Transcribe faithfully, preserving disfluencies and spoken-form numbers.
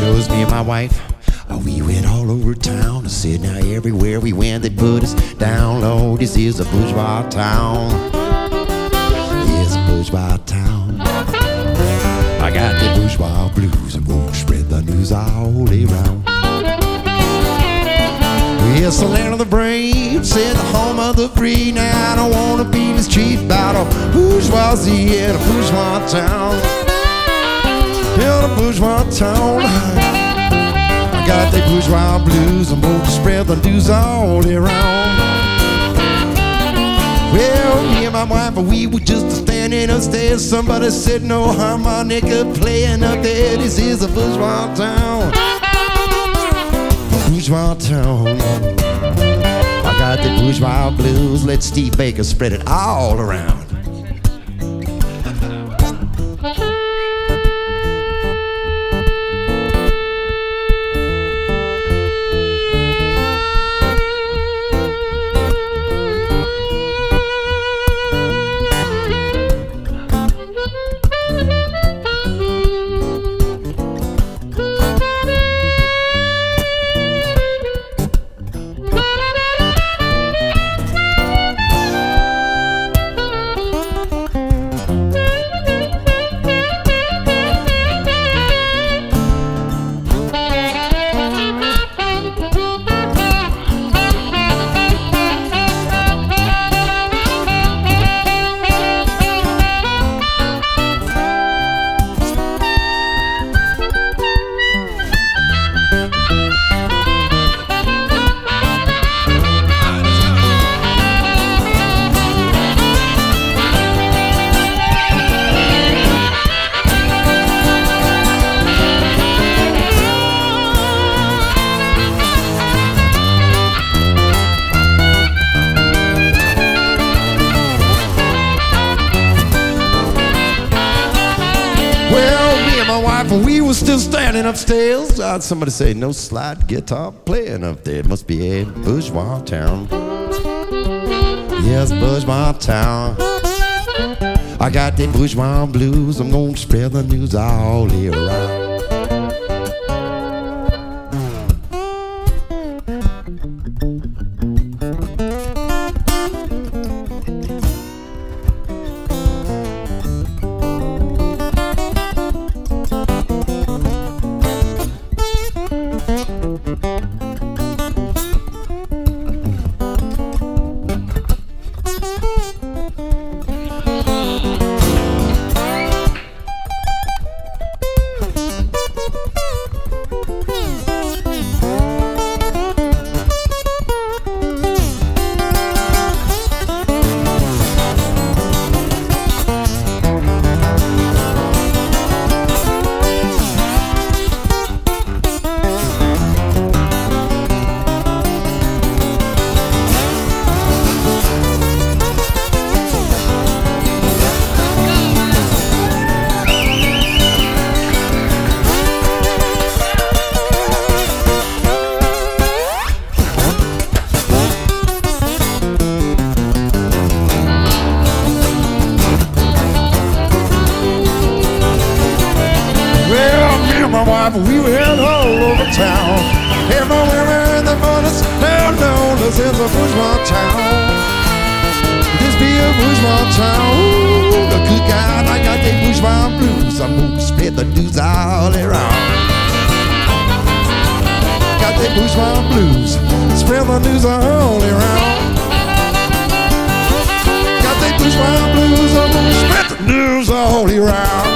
Knows me and my wife, oh, we went all over town. I said now everywhere we went they put us down low. This is a bourgeois town. It's a bourgeois town. I got the bourgeois blues. I'm gonna spread the news all around. It's the land of the brave, said the home of the free. Now I don't wanna be mistreated about a bourgeoisie in a bourgeois town. In a bourgeois town, I got the bourgeois blues. I'm gonna spread the news all around. Well, me and my wife, we were just standing upstairs. Somebody said no harmonica playing up there. This is a bourgeois town. Bourgeois town. I got the bourgeois blues. Let Steve Baker spread it all around. We were still standing upstairs. Uh, somebody say no slide guitar playing up there. It must be a bourgeois town. Yes, bourgeois town. I got the bourgeois blues. I'm gonna spread the news all around. We went all over town. Everywhere in the bonus, down, down, this is a bourgeois town. This be a bourgeois town. Ooh, the good God, I got the bourgeois blues. I'm gonna spread the news all around. Got the bourgeois blues, spread the news all around. Got the bourgeois blues, I'm gonna spread the news all around.